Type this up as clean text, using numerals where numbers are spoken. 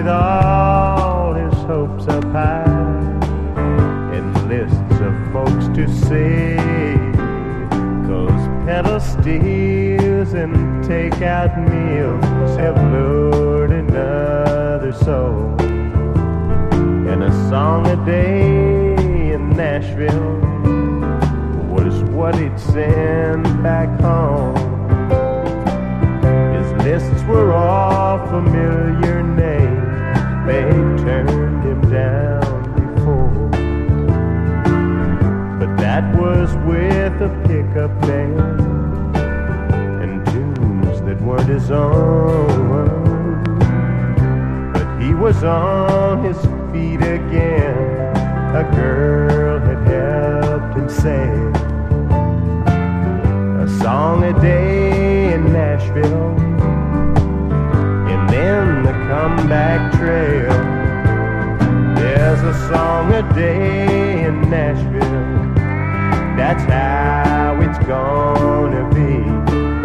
with all his hopes up high, and lists of folks to see, 'cause pedal steers and takeout meals have lured another soul. And a song a day in Nashville was what he'd send back home. His lists were all familiar names, they turned him down before. But that was with a pickup band and tunes that weren't his own. But he was on his feet again, a girl had helped him say a song a day in Nashville, and then the comeback trail. There's a song a day in Nashville, that's how it's gonna be.